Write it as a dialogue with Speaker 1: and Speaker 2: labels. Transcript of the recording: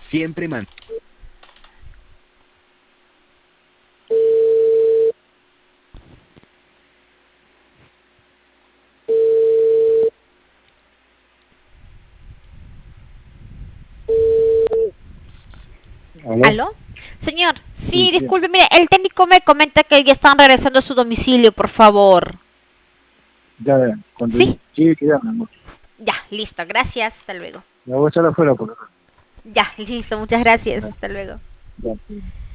Speaker 1: Siempre man.
Speaker 2: ¿Aló?
Speaker 3: ¿Aló? Señor, sí,
Speaker 2: Sí,
Speaker 3: disculpe, mire, el técnico me comenta que ya están regresando a su domicilio, por favor.
Speaker 2: ya, cuando
Speaker 3: Sí,
Speaker 2: llegue que llame, amor.
Speaker 3: ya, listo, gracias, hasta luego.
Speaker 2: Me voy a echar afuera por acá.
Speaker 3: Ya, listo, muchas gracias,
Speaker 2: Ya,
Speaker 3: hasta luego.
Speaker 2: ya.